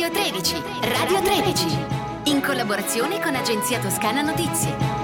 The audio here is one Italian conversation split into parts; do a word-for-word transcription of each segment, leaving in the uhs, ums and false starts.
Radio tredici, Radio tredici, in collaborazione con Agenzia Toscana Notizie.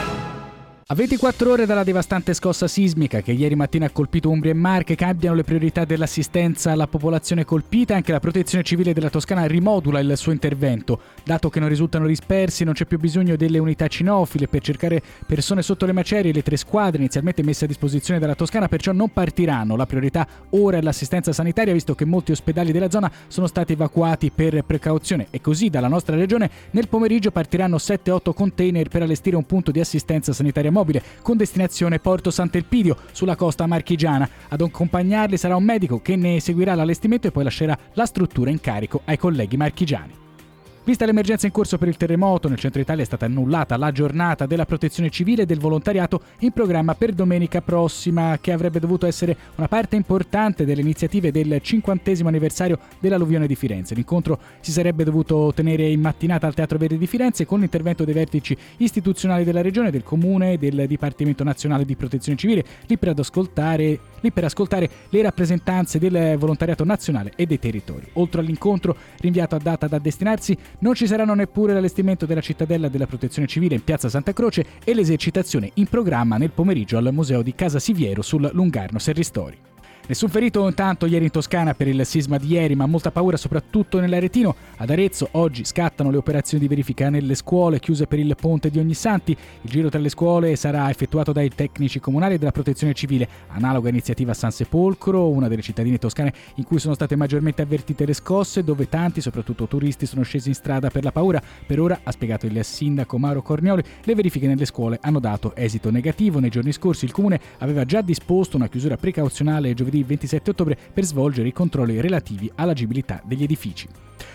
A ventiquattro ore dalla devastante scossa sismica che ieri mattina ha colpito Umbria e Marche, cambiano le priorità dell'assistenza alla popolazione colpita. Anche la Protezione Civile della Toscana rimodula il suo intervento. Dato che non risultano dispersi, non c'è più bisogno delle unità cinofile per cercare persone sotto le macerie. Le tre squadre inizialmente messe a disposizione dalla Toscana perciò non partiranno. La priorità ora è l'assistenza sanitaria, visto che molti ospedali della zona sono stati evacuati per precauzione. E così dalla nostra regione nel pomeriggio partiranno sette otto container per allestire un punto di assistenza sanitaria mobile con destinazione Porto Sant'Elpidio sulla costa marchigiana. Ad accompagnarli sarà un medico che ne eseguirà l'allestimento e poi lascerà la struttura in carico ai colleghi marchigiani. Vista l'emergenza in corso per il terremoto, nel centro Italia è stata annullata la giornata della protezione civile e del volontariato in programma per domenica prossima, che avrebbe dovuto essere una parte importante delle iniziative del cinquantesimo anniversario dell'alluvione di Firenze. L'incontro si sarebbe dovuto tenere in mattinata al Teatro Verdi di Firenze con l'intervento dei vertici istituzionali della Regione, del Comune e del Dipartimento Nazionale di Protezione Civile, lì per, ad ascoltare, lì per ascoltare le rappresentanze del volontariato nazionale e dei territori. Oltre all'incontro rinviato a data da destinarsi, non ci saranno neppure l'allestimento della cittadella della Protezione Civile in Piazza Santa Croce e l'esercitazione in programma nel pomeriggio al Museo di Casa Siviero sul Lungarno Serristori. Nessun ferito intanto ieri in Toscana per il sisma di ieri, ma molta paura soprattutto nell'Aretino. Ad Arezzo oggi scattano le operazioni di verifica nelle scuole chiuse per il ponte di Ognissanti. Il giro tra le scuole sarà effettuato dai tecnici comunali e della Protezione Civile. Analoga iniziativa a San Sepolcro, una delle cittadine toscane in cui sono state maggiormente avvertite le scosse, dove tanti, soprattutto turisti, sono scesi in strada per la paura. Per ora, ha spiegato il sindaco Mauro Cornioli, le verifiche nelle scuole hanno dato esito negativo. Nei giorni scorsi il comune aveva già disposto una chiusura precauzionale giovedì ventisette ottobre per svolgere i controlli relativi all'agibilità degli edifici.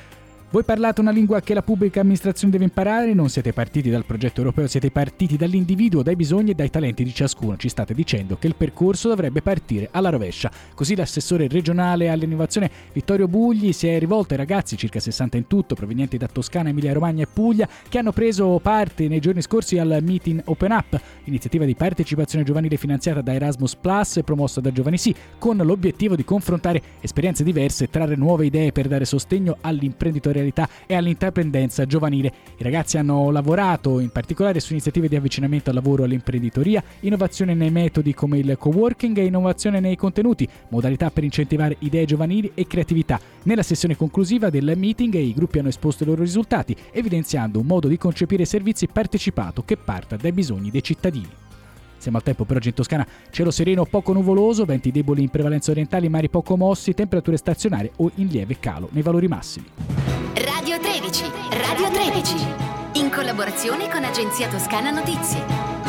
Voi parlate una lingua che la pubblica amministrazione deve imparare, non siete partiti dal progetto europeo, siete partiti dall'individuo, dai bisogni e dai talenti di ciascuno. Ci state dicendo che il percorso dovrebbe partire alla rovescia. Così l'assessore regionale all'innovazione Vittorio Bugli si è rivolto ai ragazzi, circa sessanta in tutto, provenienti da Toscana, Emilia Romagna e Puglia, che hanno preso parte nei giorni scorsi al Meeting Open Up, iniziativa di partecipazione giovanile finanziata da Erasmus Plus e promossa da Giovani Sì, con l'obiettivo di confrontare esperienze diverse e trarre nuove idee per dare sostegno all'imprenditorialità e all'intraprendenza giovanile. I ragazzi hanno lavorato in particolare su iniziative di avvicinamento al lavoro e all'imprenditoria, innovazione nei metodi come il coworking e innovazione nei contenuti, modalità per incentivare idee giovanili e creatività. Nella sessione conclusiva del meeting i gruppi hanno esposto i loro risultati, evidenziando un modo di concepire servizi partecipato che parta dai bisogni dei cittadini. Siamo al tempo per oggi in Toscana, cielo sereno poco nuvoloso, venti deboli in prevalenza orientali, mari poco mossi, temperature stazionarie o in lieve calo nei valori massimi. Radio tredici, Radio tredici, in collaborazione con Agenzia Toscana Notizie.